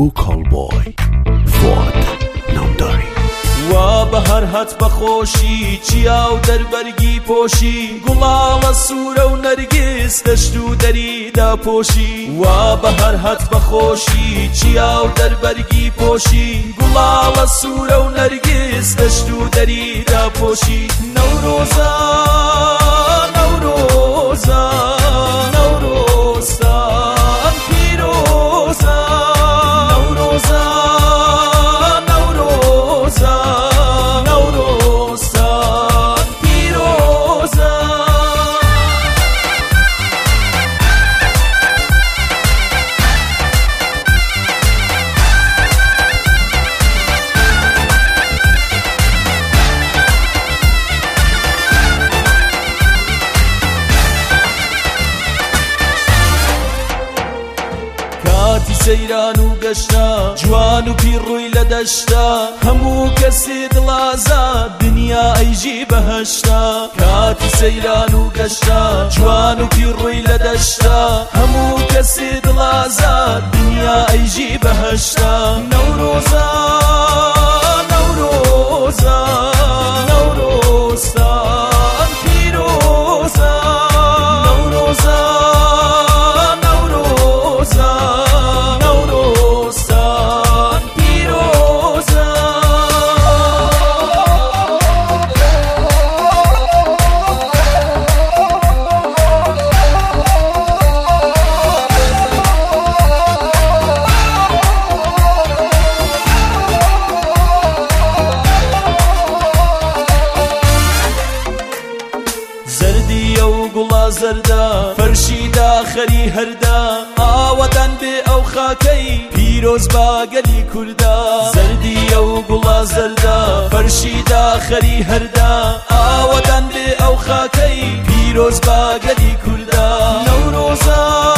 Vocal Boy فؤاد نامداری وا بەهار هات بەخۆشی چیا و دەربەرگی پۆشی گوڵاڵە سوورە و نەرگس دەشت و دەریدا پۆشی وا بەهار هات بەخۆشی چیا و دەربەرگی پۆشی گوڵاڵە سوورە و نەرگس دەشت و دەریدا پۆشی نەورۆزە نەورۆزە نەورۆزان پیرۆزە نەورۆزە سەیران و گەشتا جوان و پیڕووی لە دەشتا هەموو کەسێ دڵازاد دنیا ئەیژی بەهەشتا کاتی سەیران و گەشتا جوان و پیڕووی لە دەشتا هەموو کەسێ دڵازاد دنیا ئەیژی بەهەشتا نەورۆزە نەورۆزە نەورۆزان پیرۆزە نەورۆزە زەردا فەرشیدا خەری هەردا ئاوەدان بێ ئەو خاکەی پیرۆز باگەلی کووردا زەردیە و گوڵا زەردا فەرشیدا خەری هەردا ئاوەدان بێ ئەو خاکەی پیرۆز باگەلی کووردا نەورۆزە